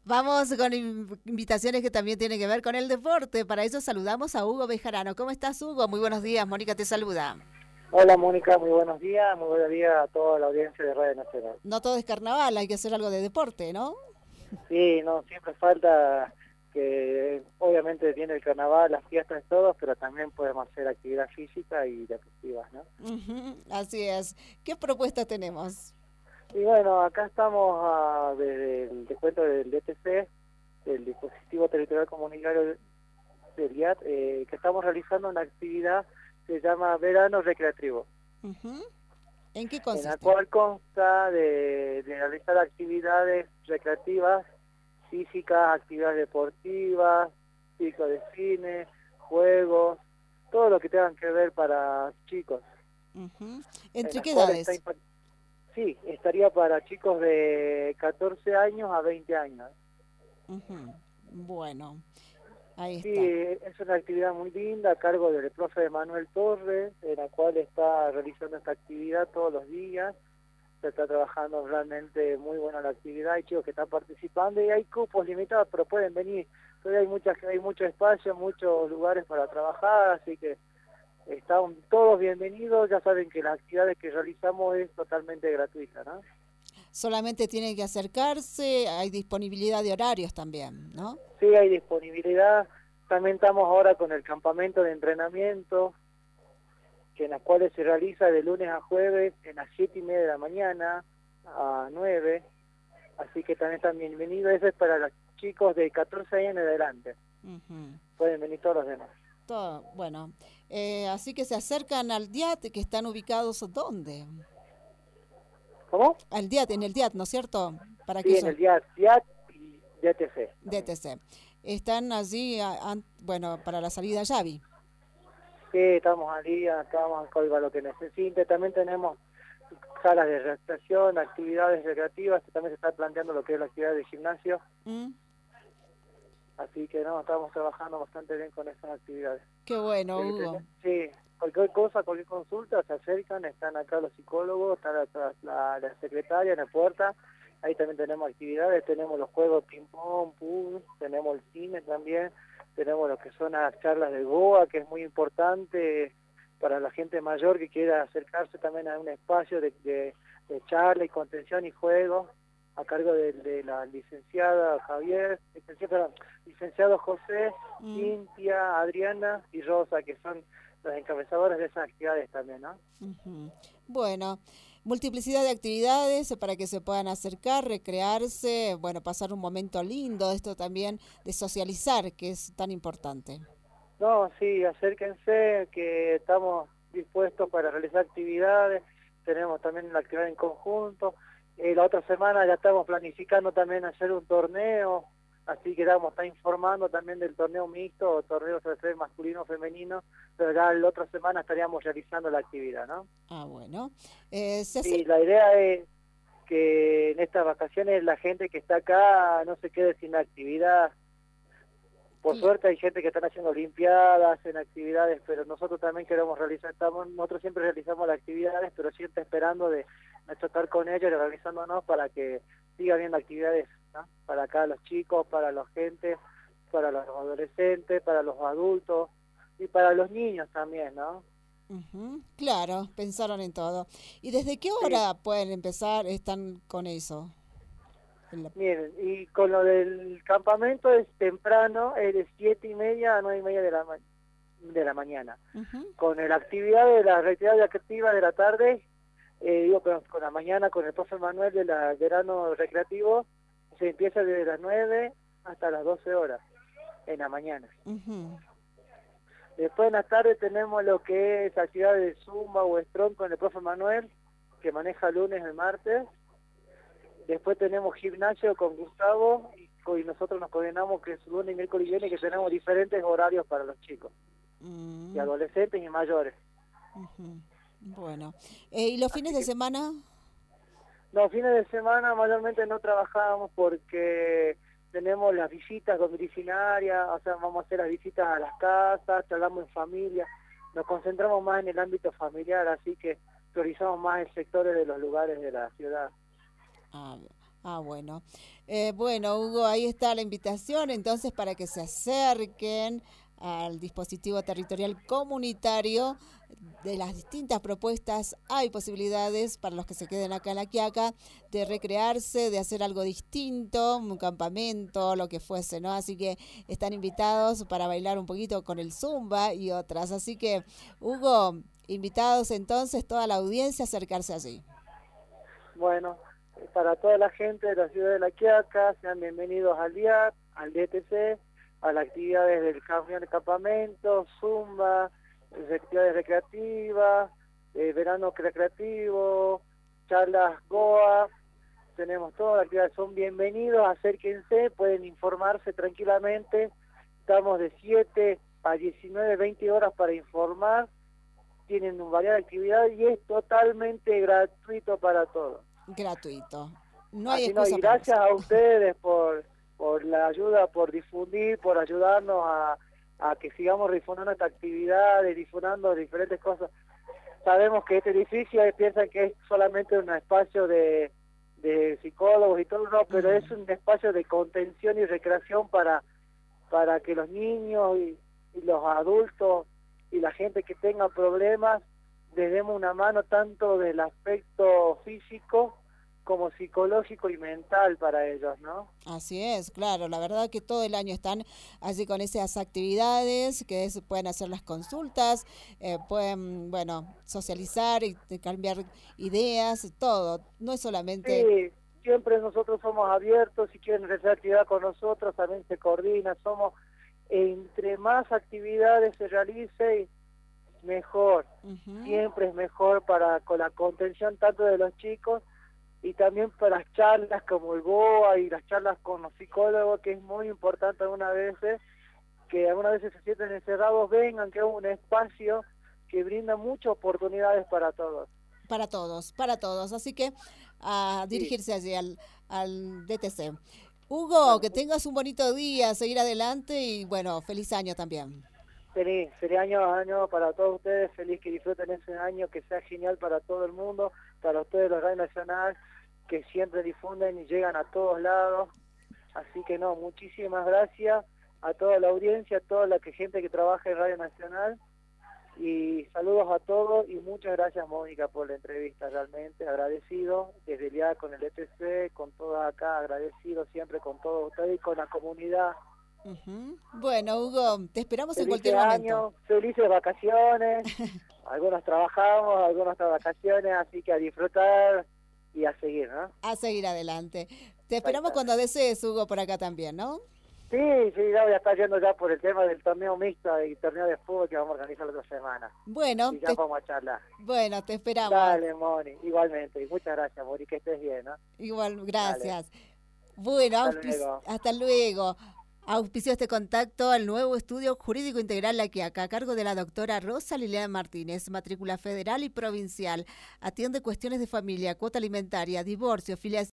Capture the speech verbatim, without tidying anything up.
Vamos con in- invitaciones que también tienen que ver con el deporte. Para eso saludamos a Hugo Bejarano. ¿Cómo estás, Hugo? Muy buenos días. Mónica te saluda. Hola Mónica, muy buenos días, muy buenos días a toda la audiencia de Radio Nacional. No todo es carnaval, hay que hacer algo de deporte, ¿no? Sí, no, siempre falta que obviamente viene el carnaval, las fiestas, todo, pero también podemos hacer actividad física y deportivas, ¿no? Ujú, así es. ¿Qué propuesta tenemos? Y bueno, acá estamos ah, desde el descuento del D T C, del Dispositivo Territorial Comunitario del I A T, eh, que estamos realizando una actividad que se llama Verano Recreativo, Ujú. ¿En qué en la consiste? cual consta de, de realizar actividades recreativas, físicas, actividades deportivas, ciclo de cine, juegos, todo lo que tengan que ver para chicos, Ujú. en ¿Entre las qué cuales está edades? impa- sí, estaría para chicos de catorce años a veinte años. Ujú. Bueno, ahí Sí, está. es una actividad muy linda a cargo del profe Manuel Torres, en la cual está realizando esta actividad todos los días. Se está trabajando realmente muy buena la actividad, hay chicos que están participando y hay cupos limitados, pero pueden venir. Todavía hay muchas, hay mucho espacio, muchos lugares para trabajar, así que están todos bienvenidos. Ya saben que las actividades que realizamos es totalmente gratuita, ¿no? Solamente tienen que acercarse, hay disponibilidad de horarios también, ¿no? Sí, hay disponibilidad. También estamos ahora con el campamento de entrenamiento, que en las cuales se realiza de lunes a jueves en las siete y media de la mañana a nueve. Así que también están bienvenidos. Eso es para los chicos de catorce años en adelante. Ujú. Pueden venir todos los demás. Todo, bueno, eh, así que se acercan al D I A T, que están ubicados ¿dónde? ¿Cómo? Al D I A T, en el D I A T, ¿no es cierto? ¿Para qué Sí, en eso? el día D I A T y D T C también. D T C. Están allí, a- an- bueno, para la salida Yavi. Sí, estamos al día, estamos con lo que necesite. También tenemos salas de recreación, actividades recreativas. También se está planteando lo que es la actividad de gimnasio. ¿Mm? Así que no, estamos trabajando bastante bien con esas actividades. Qué bueno, Eh, Hugo. ten- sí, cualquier cosa, cualquier consulta, se acercan, están acá los psicólogos, está la, la, la secretaria en la puerta. Ahí también tenemos actividades, tenemos los juegos ping-pong, pool, tenemos el cine también, tenemos lo que son las charlas de Goa, que es muy importante para la gente mayor que quiera acercarse también a un espacio de, de, de charla y contención y juego, a cargo de, de la licenciada Javier, licenciada, licenciado José, Mm, Cintia, Adriana y Rosa, que son los encabezadores de esas actividades también, ¿no? ujú. Bueno, multiplicidad de actividades para que se puedan acercar, recrearse, bueno, pasar un momento lindo, esto también de socializar, que es tan importante. No, sí, acérquense, que estamos dispuestos para realizar actividades, tenemos también la actividad en conjunto. Eh, la otra semana ya estamos planificando también hacer un torneo, así que vamos a estar informando también del torneo mixto o torneo sobre masculino o femenino, pero ya la otra semana estaríamos realizando la actividad, ¿no? Ah, bueno. Eh, se Sí, acerca. la idea es que en estas vacaciones la gente que está acá no se quede sin actividad. Por suerte hay gente que están haciendo olimpiadas, hacen actividades, pero nosotros también queremos realizar, estamos, nosotros siempre realizamos las actividades, pero siempre esperando de, de estar con ellos y organizándonos para que siga habiendo actividades, ¿no? Para acá los chicos, para la gente, para los adolescentes, para los adultos y para los niños también, ¿no? Ujú, claro, pensaron en todo. ¿Y desde qué Sí, hora pueden empezar? Están con eso. En la- miren, y con lo del campamento es temprano, es de siete y media a nueve y media de la, ma- de la mañana. Ujú, Con la actividad de la actividad activa de la tarde, eh, digo, con, con la mañana, con el profe Manuel de la verano recreativo, se empieza desde las nueve hasta las doce horas en la mañana. ujú. Después en la tarde tenemos lo que es actividad de Zumba o Strong con el profe Manuel, que maneja lunes y martes. Después tenemos gimnasio con Gustavo y, co- y nosotros nos coordinamos que es lunes, miércoles y viernes, que tenemos diferentes horarios para los chicos, y Mm, adolescentes y mayores. ujú. Bueno. Eh, ¿y los fines Así de que semana? los fines de semana mayormente no trabajamos porque tenemos las visitas domiciliarias, o sea, vamos a hacer las visitas a las casas, charlamos en familia, nos concentramos más en el ámbito familiar, así que priorizamos más el sector de los lugares de la ciudad. Ah, ah, bueno. Eh, bueno, Hugo, ahí está la invitación entonces para que se acerquen al dispositivo territorial comunitario. De las distintas propuestas hay posibilidades para los que se queden acá en La Quiaca de recrearse, de hacer algo distinto, un campamento, lo que fuese, ¿no? Así que están invitados para bailar un poquito con el Zumba y otras. Así que, Hugo, invitados entonces toda la audiencia a acercarse allí. Bueno, para toda la gente de la ciudad de La Quiaca, sean bienvenidos al D I A C, al D T C, a las actividades del camión de campamento, Zumba, actividades recreativas, eh, verano recreativo, charlas Goa, tenemos todas las actividades, son bienvenidos, acérquense, pueden informarse tranquilamente, estamos de siete a diecinueve, veinte horas para informar, tienen un variedad de actividades y es totalmente gratuito para todos. Gratuito, no hay Así excusa. no, y gracias a ustedes por, por la ayuda, por difundir, por ayudarnos a a que sigamos difundiendo esta actividad, difundiendo diferentes cosas. Sabemos que este edificio piensan que es solamente un espacio de, de psicólogos y todo, no, pero es un espacio de contención y recreación para, para que los niños y, y los adultos y la gente que tenga problemas les demos una mano tanto del aspecto físico como psicológico y mental para ellos, ¿no? Así es, claro, la verdad que todo el año están así con esas actividades, que es, pueden hacer las consultas, eh, pueden, bueno, socializar y cambiar ideas, todo, no es solamente... Sí, siempre nosotros somos abiertos, si quieren realizar actividad con nosotros también se coordina, somos, entre más actividades se realice, mejor, uh-huh. Siempre es mejor para con la contención tanto de los chicos y también para las charlas como el Goa y las charlas con los psicólogos, que es muy importante algunas veces, que algunas veces se sienten encerrados, vengan, que es un espacio que brinda muchas oportunidades para todos. Para todos, para todos, así que a dirigirse sí. allí al, al D T C. Hugo, bueno, que tengas un bonito día, seguir adelante y bueno, feliz año también. Feliz, feliz año, año para todos ustedes, feliz que disfruten ese año, que sea genial para todo el mundo, para ustedes los Radio Nacional, que siempre difunden y llegan a todos lados, así que no, muchísimas gracias a toda la audiencia, a toda la que, gente que trabaja en Radio Nacional, y saludos a todos, y muchas gracias Mónica por la entrevista, realmente agradecido, desde el día con el E T C, con todos acá, agradecido siempre con todos ustedes y con la comunidad. Uh-huh. Bueno, Hugo, te esperamos Feliz en cualquier año, momento. Felices vacaciones, algunos trabajamos, algunos están de vacaciones, así que a disfrutar y a seguir, ¿no? A seguir adelante. Te esperamos cuando desees, Hugo, por acá también, ¿no? Sí, sí, ya voy a estar yendo ya por el tema del torneo mixto y torneo de fútbol que vamos a organizar la otra semana. Bueno. Y ya te... vamos a charlar. Bueno, te esperamos. Dale, Moni, igualmente. Y muchas gracias, Moni, que estés bien, ¿no? Igual, gracias. Dale. Bueno, hasta, auspi... luego. hasta luego. Auspició este contacto al nuevo estudio jurídico integral La Quiaca, a cargo de la doctora Rosa Liliana Martínez, matrícula federal y provincial. Atiende cuestiones de familia, cuota alimentaria, divorcio, filiación.